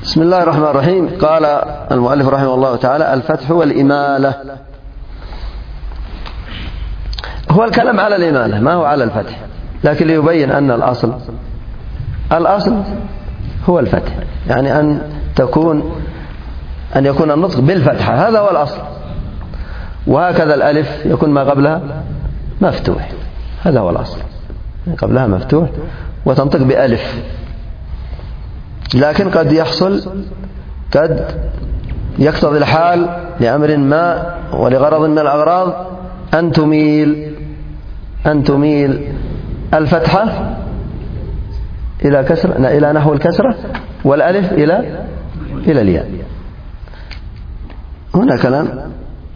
بسم الله الرحمن الرحيم. قال المؤلف رحمه الله تعالى: الفتح والإمالة. هو الكلام على الإمالة ما هو على الفتح، لكن ليبين أن الأصل هو الفتح، يعني أن يكون النطق بالفتحة، هذا هو الأصل. وهكذا الألف يكون ما قبلها مفتوح، هذا هو الأصل، قبلها مفتوح وتنطق بألف. لكن قد يقتضي الحال لأمر ما ولغرض من الأغراض أن تميل الفتحة إلى كسر، إلى نحو الكسرة، والألف إلى الياء. هنا كلام.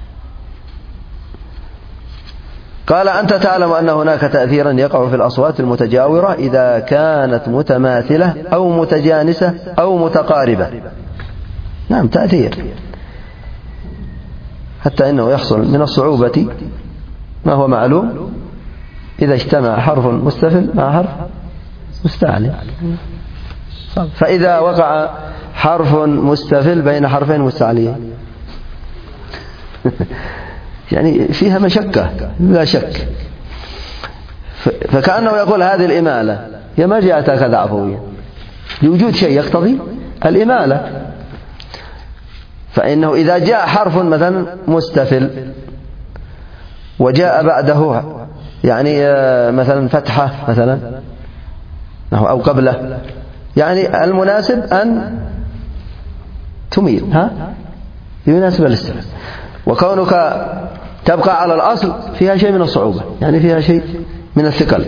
قال: أنت تعلم أن هناك تأثيرا يقع في الأصوات المتجاورة إذا كانت متماثلة أو متجانسة أو متقاربة. نعم، تأثير، حتى إنه يحصل من الصعوبة ما هو معلوم إذا اجتمع حرف مستفل مع حرف مستعلي. فإذا وقع حرف مستفل بين حرفين مستعليين يعني فيها مشقة لا شك. فكأنه يقول هذه الإمالة هي ما جاءت هكذا عفويا، لوجود شيء يقتضي الإمالة. فإنه إذا جاء حرف مثلا مستفل وجاء بعده يعني مثلا فتحة مثلا أو قبله، يعني المناسب أن تميل، يناسب الاستفهام. وكونك تبقى على الأصل فيها شيء من الصعوبة، يعني فيها شيء من الثقل.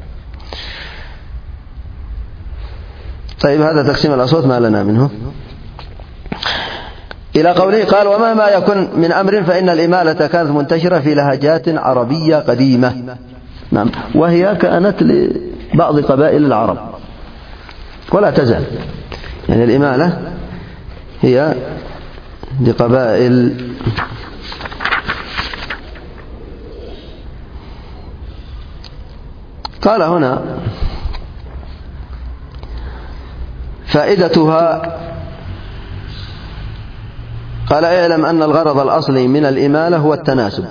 طيب، هذا تقسيم الأصوات ما لنا منه. إلى قوله: قال: ومهما يكن من أمر فإن الإمالة كانت منتشرة في لهجات عربية قديمة. نعم، وهي كانت لبعض قبائل العرب ولا تزال، يعني الإمالة هي لقبائل قال هنا: فائدتها. قال: اعلم أن الغرض الأصلي من الإمالة هو التناسب،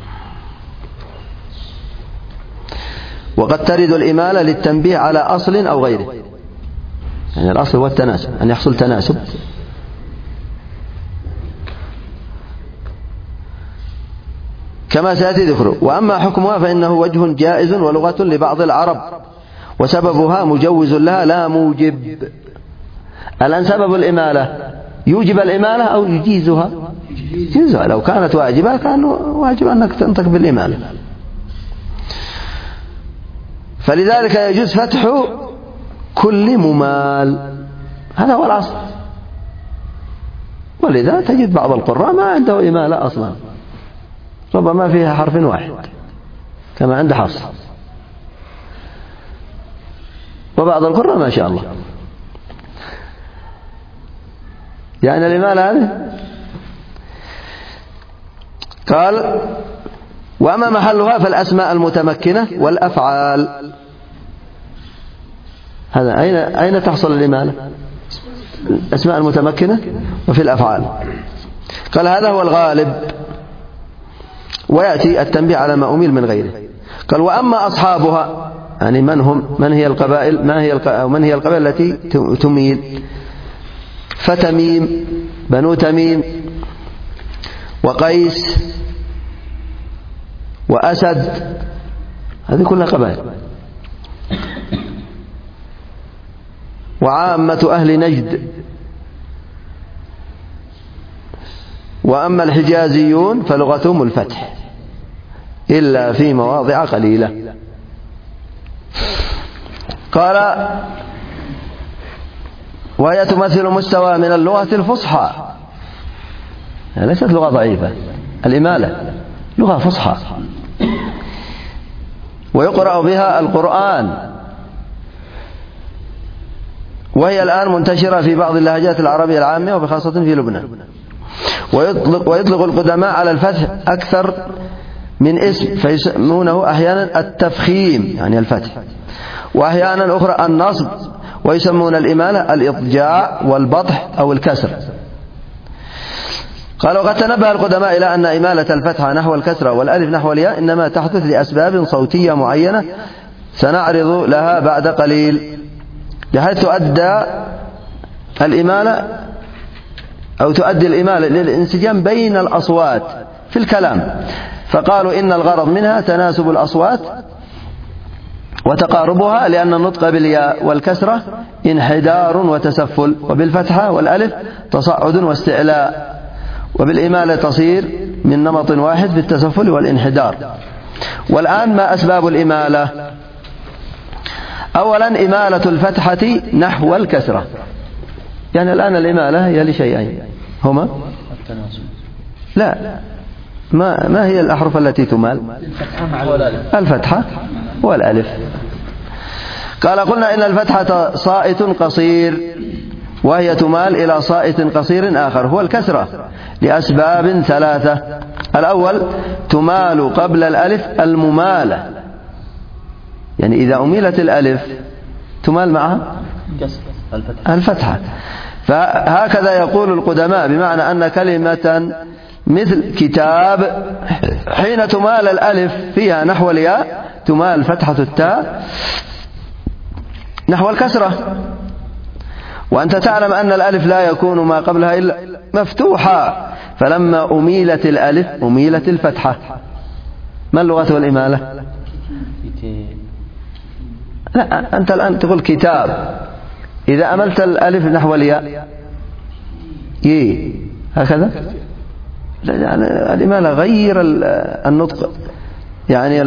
وقد ترد الإمالة للتنبيه على أصل أو غيره، يعني الأصل هو التناسب، أن يحصل تناسب. كما سيأتي ذكره. وأما حكمها فإنه وجه جائز ولغة لبعض العرب، وسببها مجوز لها لا موجب. الآن سبب الإمالة يوجب الإمالة أو يجيزها؟ يجيزها. لو كانت واجبة كان واجب أنك تنطق بالإمالة. فلذلك يجوز فتح كل ممال، هذا هو الأصل. ولذا تجد بعض القراء ما عنده إمالة أصلا، ربما فيها حرف واحد كما عند حفص، وبعض القراء ما شاء الله. يعني الإمالة هذه. قال: وأما محلها فالأسماء المتمكنة والأفعال. هذا أين تحصل الإمالة؟ الأسماء المتمكنة وفي الأفعال. قال: هذا هو الغالب، ويأتي التنبيه على ما أميل من غيره. قال: وأما أصحابها، يعني من هي القبائل، من هي القبائل التي تميل؟ فتميم، بنو تميم، وقيس، وأسد، هذه كلها قبائل. وعامة أهل نجد. وأما الحجازيون فلغتهم الفتح إلا في مواضع قليلة. قال: وهي تمثل مستوى من اللغة الفصحى، ليست لغة ضعيفة. الإمالة لغة فصحى ويقرأ بها القرآن، وهي الآن منتشرة في بعض اللهجات العربية العامة وبخاصة في لبنان. ويطلق القدماء على الفتح أكثر من اسم، فيسمونه أحيانا التفخيم يعني الفتح، وأحيانا أخرى النصب، ويسمون الإمالة الإضجاع والبطح أو الكسر. قال: وقد تنبه القدماء إلى أن إمالة الفتحة نحو الكسرة والألف نحو الياء إنما تحدث لأسباب صوتية معينة سنعرض لها بعد قليل، بحيث تؤدي الإمالة للانسجام بين الأصوات في الكلام، فقالوا إن الغرض منها تناسب الأصوات وتقاربها، لأن النطق بالياء والكسرة انحدار وتسفل، وبالفتحة والألف تصعد واستعلاء، وبالإمالة تصير من نمط واحد في التسفل والانحدار. والآن ما أسباب الإمالة؟ أولا إمالة الفتحة نحو الكسرة، يعني الآن الإمالة هي لشيئين هما لا ما هي الأحرف التي تمال؟ الفتحة والألف. قال: قلنا إن الفتحة صائت قصير، وهي تمال إلى صائت قصير آخر هو الكسرة لأسباب ثلاثة. الأول تمال قبل الألف الممالة، يعني إذا أميلت الألف تمال معها الفتحة. فهكذا يقول القدماء، بمعنى أن كلمة مثل كتاب حين تمال الألف فيها نحو الياء تمال فتحة التاء نحو الكسرة. وأنت تعلم أن الألف لا يكون ما قبلها إلا مفتوحة، فلما أميلت الألف أميلت الفتحة. ما اللغة والإمالة؟ لا، أنت الآن تقول كتاب، إذا أملت الألف نحو الياء هكذا، يعني الإمالة غير النطق، يعني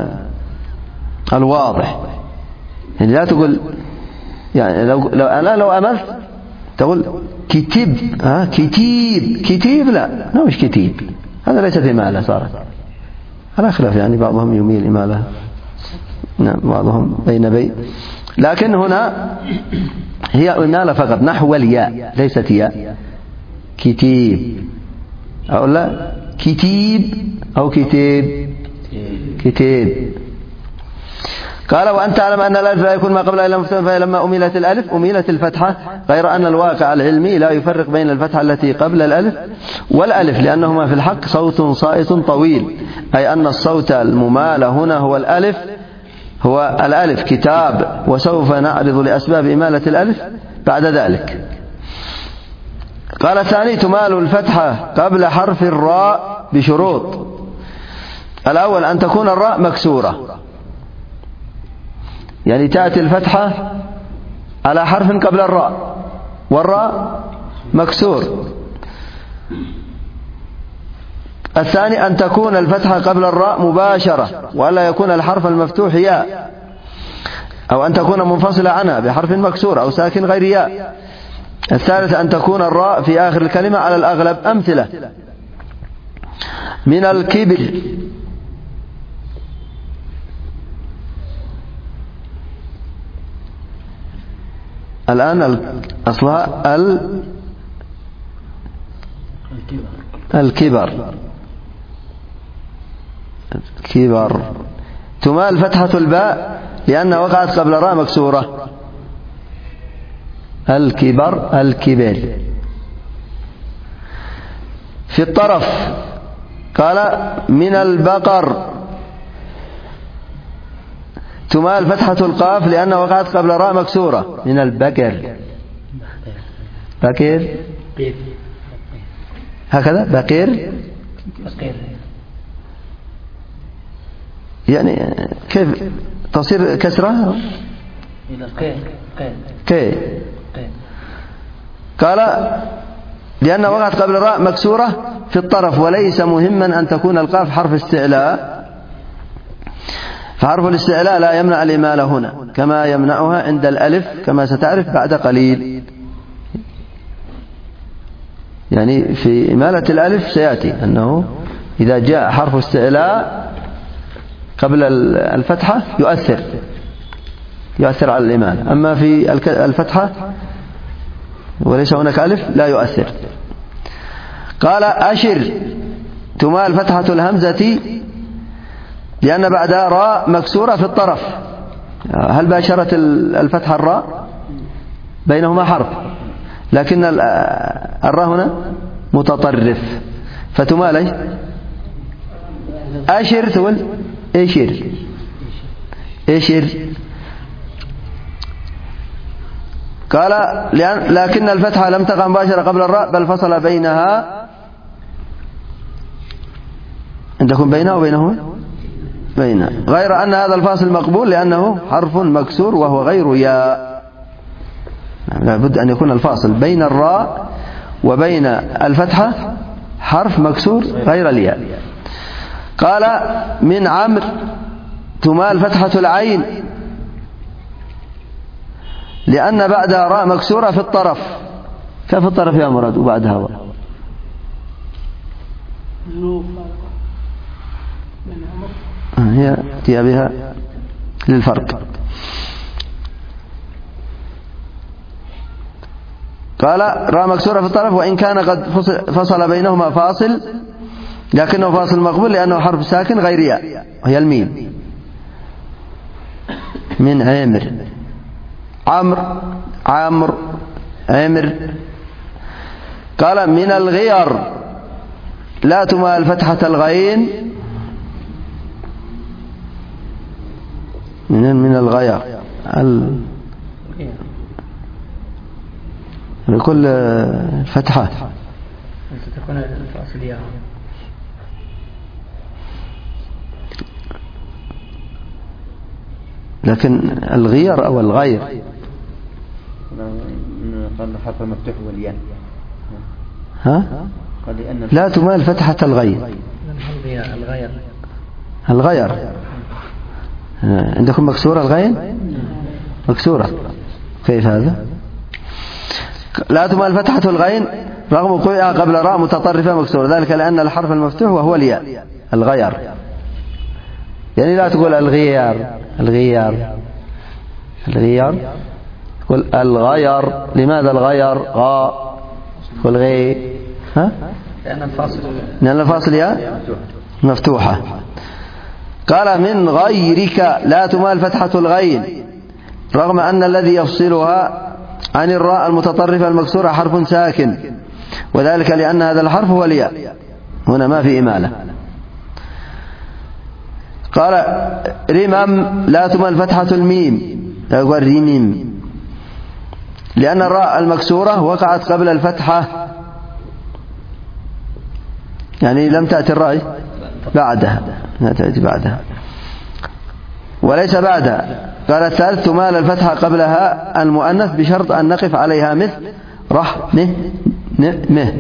الواضح، يعني لا تقول، يعني لو أملت تقول كتب كتيب، لا مش كتيب، هذا ليست إمالة، صارت على خلاف، يعني بعضهم يميل إمالة، نعم بعضهم بين، لكن هنا هي إمالة فقط نحو الياء ليست ياء. كتيب أو لا كتيب أو كتيب. قال: وأن تعلم أن الألف لا يكون ما قبلها إلا مفتوحا، فلما أميلت الألف أميلت الفتحة، غير أن الواقع العلمي لا يفرق بين الفتحة التي قبل الألف والألف، لأنهما في الحق صوت صائت طويل، أي أن الصوت الممال هنا هو الألف كتاب، وسوف نعرض لأسباب إمالة الألف بعد ذلك. قال: الثاني تمال الفتحة قبل حرف الراء بشروط. الأول أن تكون الراء مكسورة، يعني تأتي الفتحة على حرف قبل الراء والراء مكسور. الثاني أن تكون الفتحة قبل الراء مباشرة، وألا يكون الحرف المفتوح ياء، أو أن تكون منفصلة عنها بحرف مكسور أو ساكن غير ياء. الثالث أن تكون الراء في آخر الكلمة على الأغلب. أمثلة: من الكبر، الآن أصلها الكبر، تمال فتحة الباء لأنها وقعت قبل راء مكسورة. الكبر. في الطرف قال: من البقر، تمال فتحة القاف لأنها وقعت قبل راء مكسورة. من البقر، بقير هكذا، بقير، يعني كيف تصير كسرة؟ قال: لأنها وقعت قبل راء مكسورة في الطرف، وليس مهما أن تكون القاف حرف استعلاء، فحرف الاستعلاء لا يمنع الإمالة هنا كما يمنعها عند الألف، كما ستعرف بعد قليل. يعني في إمالة الألف سيأتي أنه إذا جاء حرف استعلاء قبل الفتحة يؤثر على الإمالة، أما في الفتحة وليس هناك ألف لا يؤثر. قال: أشر، تمال فتحة الهمزة لأن بعدها راء مكسورة في الطرف. هل باشرت الفتحة الراء؟ بينهما حرف، لكن الراء هنا متطرف فتمال ايش؟ أشر تقول إشر إشر. قال لكن الفتحة لم تقع مباشرة قبل الراء بل فصل بينها. عندكم بينها وبينه بينها، غير أن هذا الفاصل مقبول لأنه حرف مكسور وهو غير ياء. لابد أن يكون الفاصل بين الراء وبين الفتحة حرف مكسور غير الياء. قال من عمرو تمال فتحة العين لأن بعدها راء مكسورة في الطرف. كيف الطرف يا مراد وبعدها واو؟ هي تأتي بها للفرق. قال راء مكسورة في الطرف وإن كان قد فصل بينهما فاصل لكنه فاصل مقبول لأنه حرف ساكن غير ياء وهي الميم. من عامر عمر عامر. قال من الغير لا تمال فتحة الغين من الغير لكل فتحة ستكون الفاصل ياء. لكن الغير أو الغير قال حرف مفتوح والياء ها لا تمال فتحة الغير. الغير عندكم مكسورة الغين مكسورة. كيف هذا؟ لا تمال فتحة الغين رغم وقوعها قبل راء متطرفة مكسورة، ذلك لأن الحرف المفتوح وهو الياء. الغير يعني لا تقول الغير تقول الغير. لماذا الغير؟ غاء تقول غي ها؟ لأن الفاصل ياء مفتوحة. قال من غيرك لا تمال فتحة الغين رغم أن الذي يفصلها عن الراء المتطرفة المكسورة حرف ساكن، وذلك لأن هذا الحرف هو الياء، هنا ما في إمالة. قال رمم لا تمال فتحة الميم يقول رميم لأن الراء المكسورة وقعت قبل الفتحة، يعني لم تأتي الراء بعدها، لا تأتي بعدها وليس بعدها. قال الثالث تمال الفتحة قبلها المؤنث بشرط أن نقف عليها مثل رحمه مه.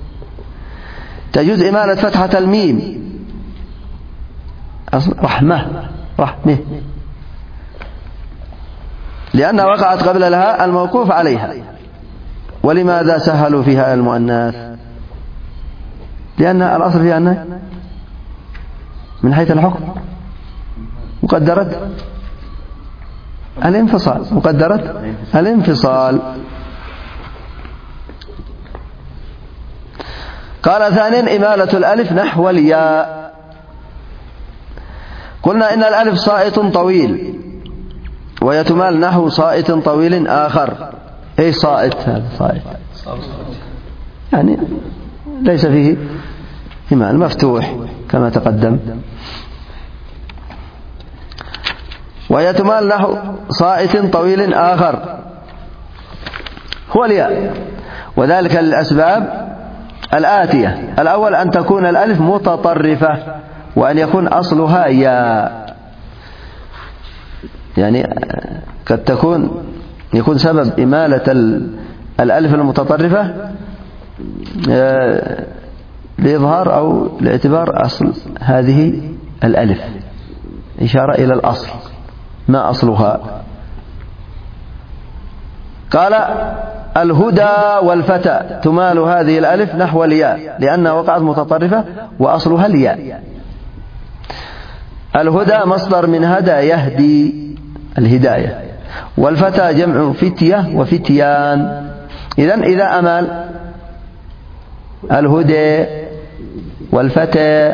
تجوز إمالة فتحة الميم رحمه لأنها وقعت قبل الهاء الموقوف عليها. ولماذا سهلوا فيها المؤنث؟ لأن الأصل فيها أنها من حيث الحكم مقدرة الانفصال. قال ثانيا إمالة الألف نحو الياء. قلنا إن الألف صائت طويل ويتمال نحو صائت طويل آخر. أي صائت؟ هذا صائت يعني ليس فيه إمال مفتوح كما تقدم. ويتمال نحو صائت طويل آخر هو الياء، وذلك للأسباب الآتية. الأول أن تكون الألف متطرفة وأن يكون أصلها ياء، يعني قد يكون سبب إمالة الألف المتطرفة لإظهار أو لاعتبار أصل هذه الألف، إشارة إلى الأصل ما أصلها. قال الهدى والفتى تمال هذه الألف نحو الياء لأنها وقعت متطرفة وأصلها الياء. الهدى مصدر من هدى يهدي الهداية، والفتى جمع فتية وفتيان. إذا أمال الهدى والفتى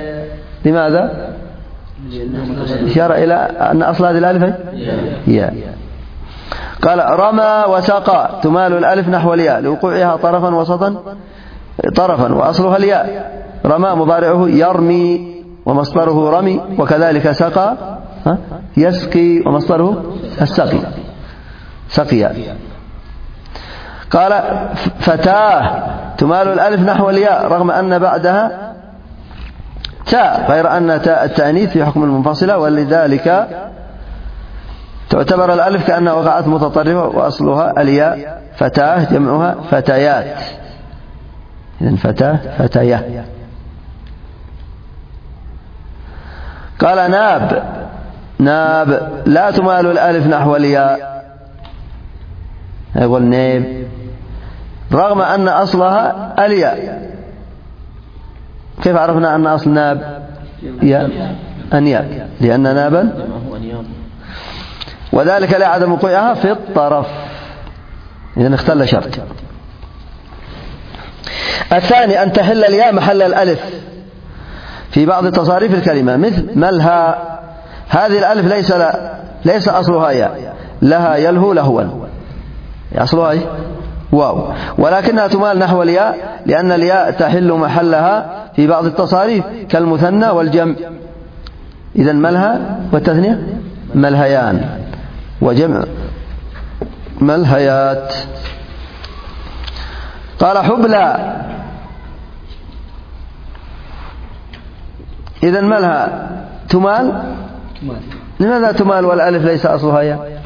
لماذا؟ إشارة إلى أن أصل هذه الألف ياء. قال رمى وسقى تمال الألف نحو الياء لوقوعها طرفا وسطا طرفا وأصلها الياء. رمى مضارعه يرمي ومصدره رمي، وكذلك سقى يسقي ومصدره السقي سقيا. قال فتاه تمال الألف نحو الياء رغم أن بعدها تاء، غير أن تاء التأنيث في حكم المنفصلة، ولذلك تعتبر الألف كأنها وقعت متطرفة وأصلها الياء. فتاه جمعها فتيات، إذن فتاه فتياه. قال ناب لا تمال الألف نحو الياء، يقول نيب رغم أن أصلها الياء. كيف عرفنا أن أصل ناب ياء أنياب؟ لأن نابا وذلك لعدم وقوعها في الطرف، إذن اختل شرط. الثاني أن تحل الياء محل الألف في بعض تصاريف الكلمة، مثل ملها. هذه الألف ليس أصلها ياء، لها يلهو لهوا، أصلها واو، ولكنها تمال نحو الياء لأن الياء تحل محلها في بعض التصاريف كالمثنى والجمع. إذن ملها والتثنية ملهيان، وجمع ملهيات. قال حبلى، إذن ملها تمال. لماذا تمال والألف ليس أصلها ياء؟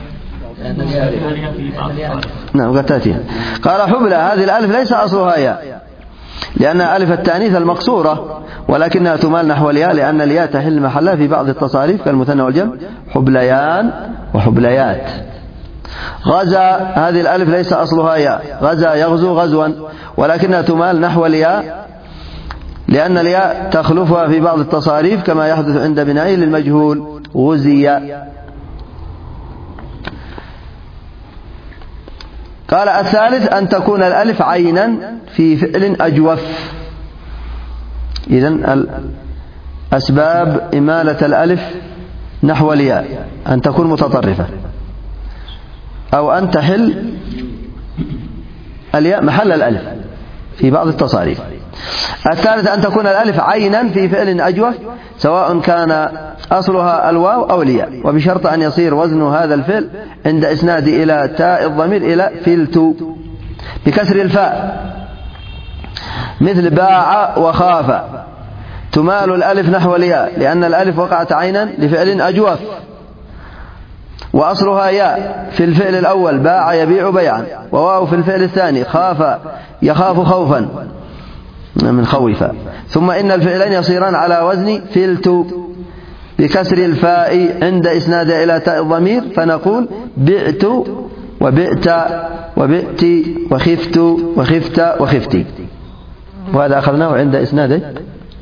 نعم قد تأتي. قال حبلى هذه الألف ليس أصلها ياء لأنها ألف التأنيث المقصورة، ولكنها تمال نحو الياء لأن الياء تحل محلها في بعض التصاريف كالمثنى والجمع حبليان وحبليات. غزا هذه الألف ليس أصلها ياء، غزا يغزو غزوا، ولكنها تمال نحو الياء لأن الياء تخلفها في بعض التصاريف كما يحدث عند بنائه للمجهول غزي. قال الثالث أن تكون الألف عينا في فعل أجوف. إذن أسباب إمالة الألف نحو الياء أن تكون متطرفة، أو أن تحل الياء محل الألف في بعض التصاريف. الثالث أن تكون الألف عينا في فعل أجوف سواء كان أصلها الواو أو الياء، وبشرط أن يصير وزن هذا الفعل عند إسناد إلى تاء الضمير إلى فلت بكسر الفاء، مثل باع وخاف تمال الألف نحو الياء لأن الألف وقعت عينا لفعل أجوف، وأصلها ياء في الفعل الأول باع يبيع بيعا، وواو في الفعل الثاني خاف يخاف خوفا من خوفا. ثم إن الفعلين يصيران على وزن فلت بكسر الفاء عند إسناد إلى تاء الضمير، فنقول بعت وبئت وبئت وخفت وخفت وخفتي، وهذا أخذناه عند إسناد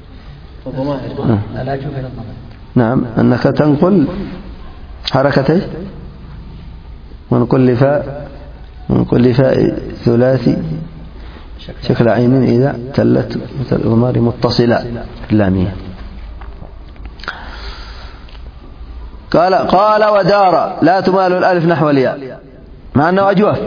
نعم أنك تنقل حركتين من كل فاء ثلاثي شكل عين إذا تلت مثل الضمار متصلة اللامية. قال ودار لا تمال الألف نحو الياء مع أنه أجوف.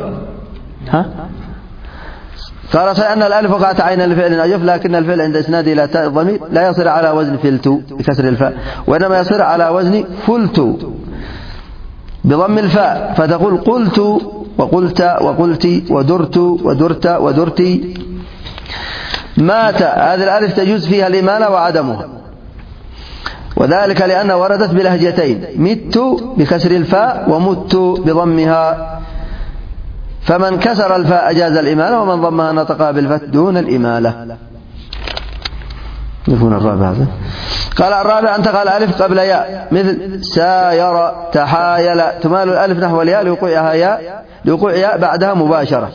قال صحيح أن الألف وقعت عينا لفعل أجوف، لكن الفعل عند إسناد إلى تاء الضمير لا يصير على وزن فلت بكسر الفاء، وإنما يصير على وزن فلت بضم الفاء، فتقول قلت وقلت وقلت ودرت ودرت ودرتي. مات هذه الألف تجوز فيها الإمالة وعدمها، وذلك لأنها وردت بلهجتين، مت بكسر الفاء ومت بضمها، فمن كسر الفاء أجاز الإمالة، ومن ضمها نطق بالفتح دون الإمالة. يكون الرابع هذا. قال الرابع أن تقع الألف قبل ياء، مثل ساير تحايل تمال الألف نحو الياء لوقوع ياء بعدها مباشرة.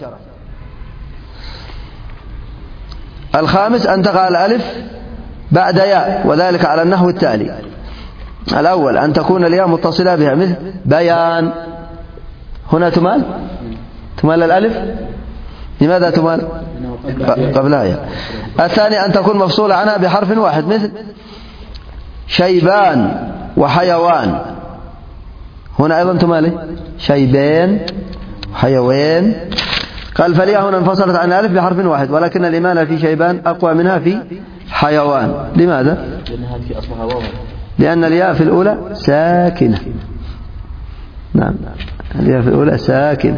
الخامس أن تقع الألف بعد ياء، وذلك على النحو التالي: الأول أن تكون الياء متصلة بها، مثل بيان، هنا تمال الألف. لماذا تمال قبلها ياء؟ الثاني أن تكون مفصولة عنها بحرف واحد، مثل شيبان وحيوان، هنا أيضا تمالي شيبان حيوان. قال فالياء هنا انفصلت عن الألف بحرف واحد، ولكن الإمالة في شيبان أقوى منها في حيوان. لماذا؟ لأنها في أصلها واو، لأن الياء في الأولى ساكنة. نعم، الياء في الأولى ساكنة.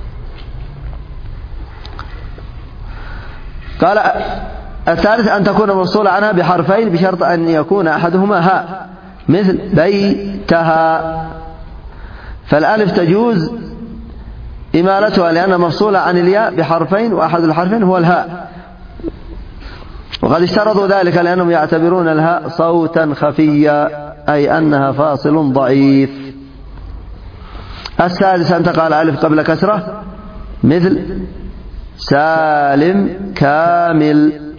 قال الثالث أن تكون مفصولة عنها بحرفين بشرط أن يكون أحدهما هاء، مثل بيتها، فالألف تجوز إمالتها لأنها مفصولة عن الياء بحرفين، وأحد الحرفين هو الهاء، وقد اشترطوا ذلك لأنهم يعتبرون الهاء صوتا خفيا، أي أنها فاصل ضعيف. السادس أن تقع الألف قبل كسرة، مثل سالم كامل.